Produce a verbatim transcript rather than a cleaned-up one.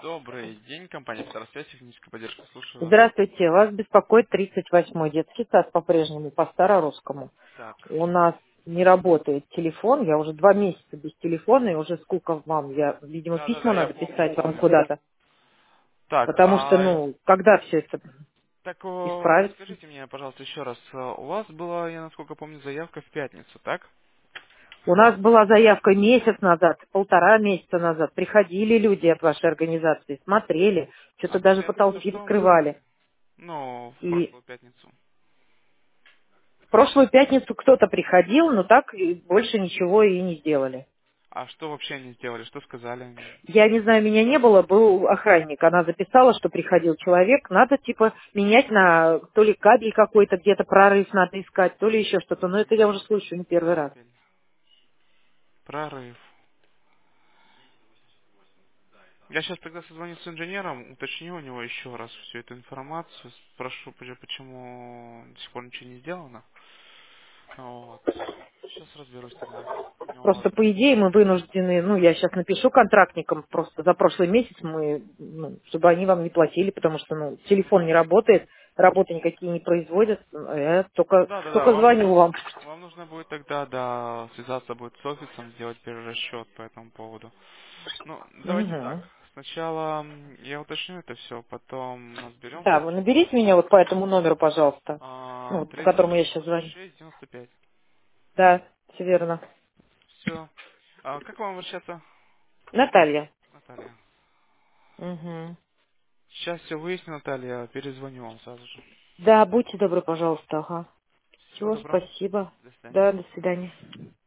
Добрый день, компания Старосвязь, техническая поддержка, слушаю вас. Здравствуйте, вас беспокоит тридцать восьмой детский сад по-прежнему, по старорусскому. Так, У нас не работает телефон, я уже два месяца без телефона, и уже сколько вам, я, видимо, да-да-да, письма я надо помню, писать вам помню. куда-то, Так, потому что, а ну, когда все это так о, исправится? скажите мне, пожалуйста, еще раз, э, у вас была, я насколько помню, заявка в пятницу, так? У нас была заявка месяц назад, полтора месяца назад, приходили люди от вашей организации, смотрели, А что-то в даже пятницу потолки что вы вскрывали. сделали? Ну, в И прошлую пятницу. в прошлую пятницу кто-то приходил, но так и больше ничего и не сделали. А что вообще они сделали, что сказали? Я не знаю, меня не было, был охранник. Она записала, что приходил человек. Надо, типа, менять на то ли кабель какой-то, где-то прорыв надо искать, то ли еще что-то. Но это я уже слышу не первый раз. Кабель, прорыв. Я сейчас тогда созвонюсь с инженером, уточню у него еще раз всю эту информацию, спрошу, поч- почему до сих пор ничего не сделано. Вот. Сейчас разберусь тогда. Вот. Просто, по идее, мы вынуждены, ну, я сейчас напишу контрактникам, просто за прошлый месяц мы, ну, чтобы они вам не платили, потому что, ну, телефон не работает, работы никакие не производят. Я только, Да, да, да. только Вам, звоню вам. вам нужно будет тогда, да, связаться будет с офисом, сделать перерасчет по этому поводу. Ну, давайте так. Мгм. Сначала м, я уточню это все, потом Да, разберемся. вы наберите меня вот по этому номеру, пожалуйста, ну, А, вот по которому третий я сейчас девяносто звоню. шесть девяносто пять. Да, все верно. Все. А, как вам обращаться, Наталья. Наталья? Мгм. Сейчас все выясню, Наталья, перезвоню вам сразу же. Да, будьте добры, пожалуйста. Ага. Всего Все, доброго. спасибо. До свидания. Да, до свидания.